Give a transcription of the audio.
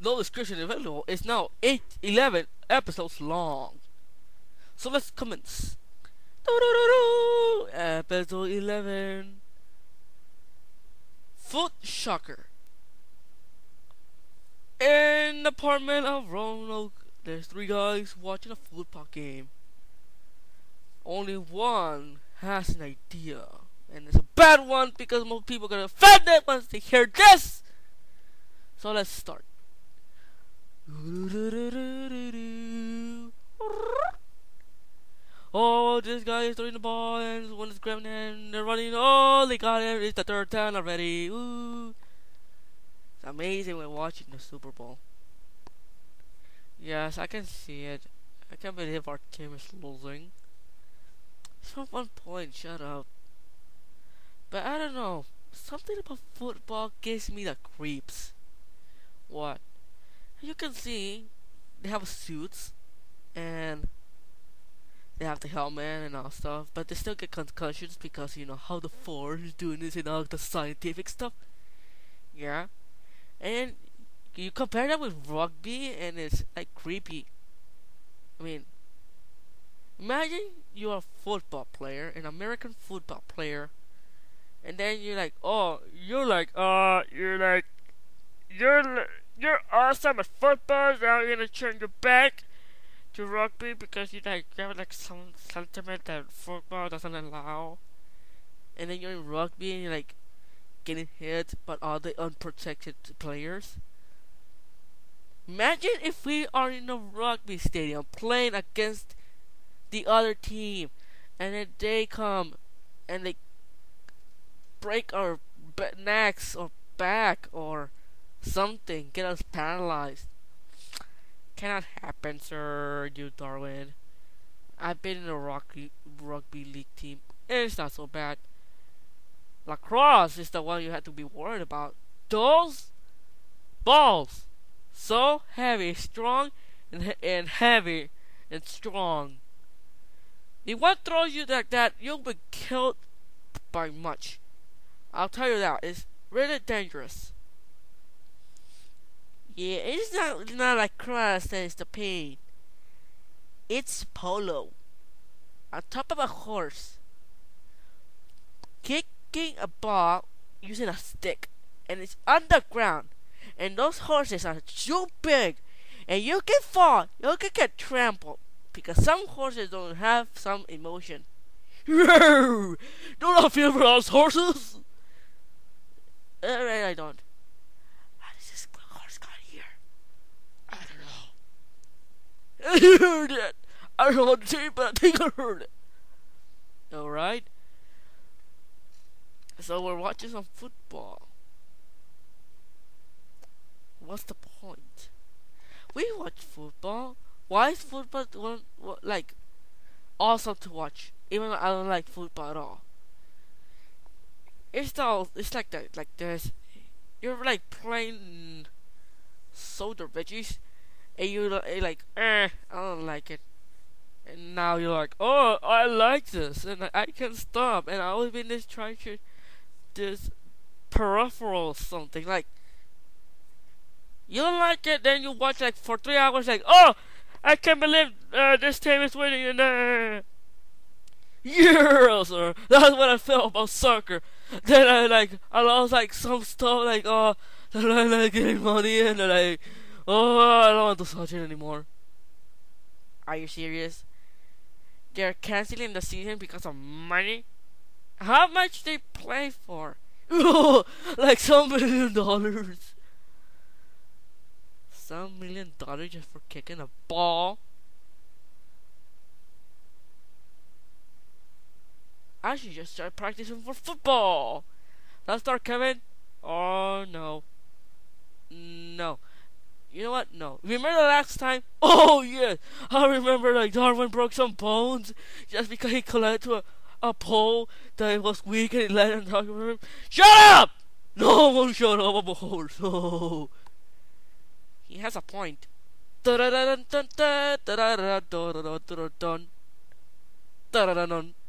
no description available, is now 11 episodes long. So let's commence. Episode 11. Foot Shocker. In the apartment of Roanoke, there's 3 guys watching a football game. Only one has an idea, and it's a bad one because most people are gonna offended once they hear this. So let's start. Oh, this guy is throwing the ball and one is grabbing it and they're running. Oh, they got it. It's the 3rd down already. Ooh. It's amazing when watching the Super Bowl. Yes, I can see it. I can't believe our team is losing. It's from 1 point, shut up. But I don't know. Something about football gives me the creeps. What? You can see they have suits and they have the helmet and all stuff, but they still get concussions because you know how the force is doing this and all the scientific stuff. Yeah, and you compare that with rugby, and it's like creepy. I mean, imagine you're a football player, an American football player, and then you're like, oh, you're awesome at football. Now you're gonna turn your back to rugby because you have like some sentiment that football doesn't allow, and then you're in rugby and you're like getting hit by all the unprotected players. Imagine if we are in a rugby stadium playing against the other team, and then they come and they break our necks or back or something, get us paralyzed. Cannot happen, sir, you Darwin. I've been in a rugby league team. It's not so bad. Lacrosse is the one you have to be worried about. Those balls, so heavy, strong, and heavy and strong. If one throws you like that, you'll be killed by much. I'll tell you that. It's really dangerous. Yeah, it's not like class that is the pain. It's polo. On top of a horse. Kicking a ball using a stick. And it's on the ground. And those horses are too big. And you can fall. You can get trampled. Because some horses don't have some emotion. Don't I feel for those horses? I don't. I heard it. I don't know what to say, but I think I heard it. Alright. So we're watching some football. What's the point? We watch football. Why is football like awesome to watch? Even though I don't like football at all. It's like that, like this. You're like playing soda veggies. And you're like, I don't like it. And now you're like, oh, I like this, and I can't stop. And I always been trying to this peripheral something like. You don't like it, then you watch like for 3 hours, like, oh, I can't believe this team is winning, and yeah, sir, that's what I felt about soccer. Then I lost like some stuff, like, oh, then I like getting money, and like. Oh, I don't want to watch it anymore. Are you serious? They're canceling the season because of money? How much they play for? Like some $1 million. Some $1 million just for kicking a ball? I should just start practicing for football. Let's start, Kevin. Oh no. No. You know what? No. Remember the last time? Oh yeah, I remember like Darwin broke some bones just because he collided to a pole that was weak and he let him talk about him. Shut up! No one shut up, I'm a horse. Oh. He has a point. Dun dun dun dun dun dun dun dun dun dun dun dun.